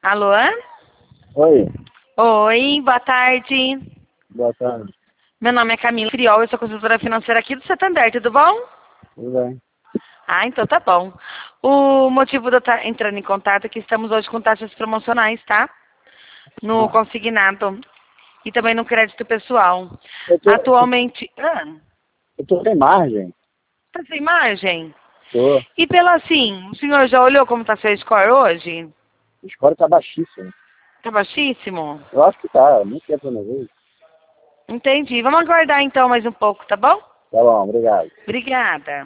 Alô? Oi, Oi, boa tarde. boa tarde. Meu nome é Camila Friol, eu sou consultora financeira aqui do Santander, tudo bom? Tudo bem? Ah, então tá bom. O motivo de eu estar entrando em contato é que estamos hoje com taxas promocionais, tá? No Ah, consignado e também no crédito pessoal. eu tô, Atualmente... eu tô sem margem. tá sem margem? Tô. E pela assim, o senhor já olhou como tá seu score hoje? O score tá baixíssimo. Tá baixíssimo? Eu acho que tá, muito tempo eu não vejo. Entendi. Vamos aguardar então mais um pouco, tá bom? Tá bom, obrigado. Obrigada.